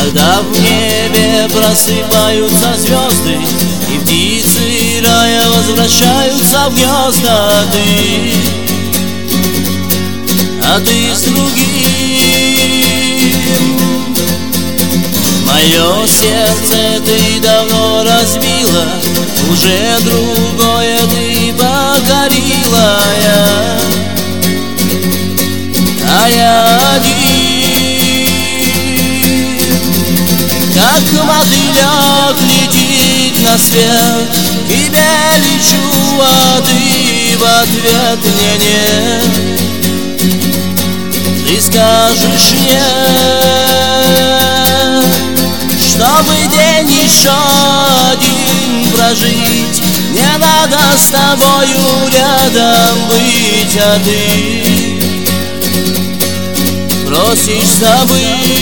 Когда в небе просыпаются звезды и птицы рая возвращаются в гнезда, а ты с другим. Мое сердце ты давно разбила, уже другое ты покорила, а я один. Как мотылек летит на свет, к тебе лечу, а ты в ответ мне нет. Ты скажешь нет, чтобы день еще один прожить, мне надо с тобою рядом быть, а ты просишь забыть.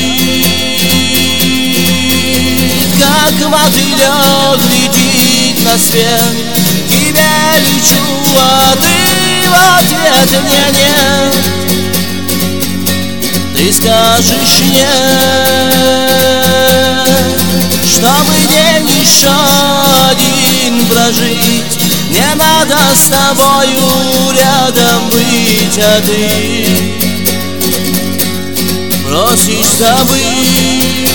Как мотылек летит на свет, к тебе лечу, а ты в ответ мне нет. Ты скажешь нет, чтобы день еще один прожить, мне надо с тобою рядом быть, а ты просишь забыть.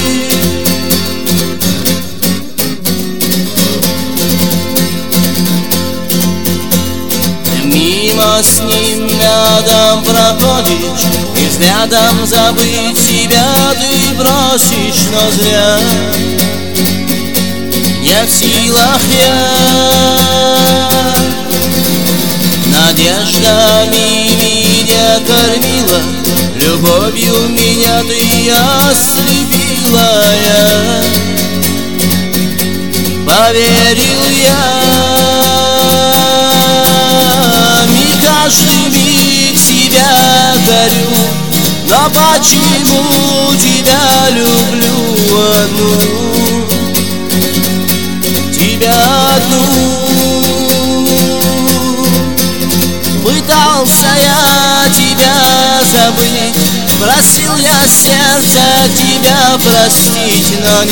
Мимо с ним рядом проходишь, и взглядом забыть себя ты просишь, но зря. Не в силах я, надеждами меня кормила, любовью меня ты ослепила, поверил я. Каждый миг себя горю, но почему тебя люблю одну, тебя одну? Пытался я тебя забыть, просил я сердце тебя простить, но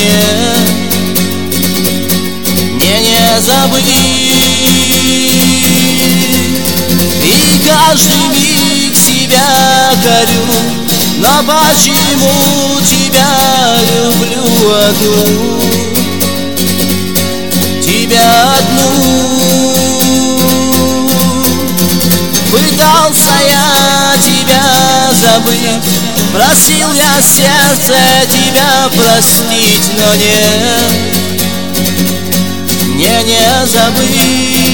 не забыть. И каждый миг себя горю, но почему тебя люблю одну, тебя одну? Пытался я тебя забыть, просил я сердце тебя простить, но не забыть.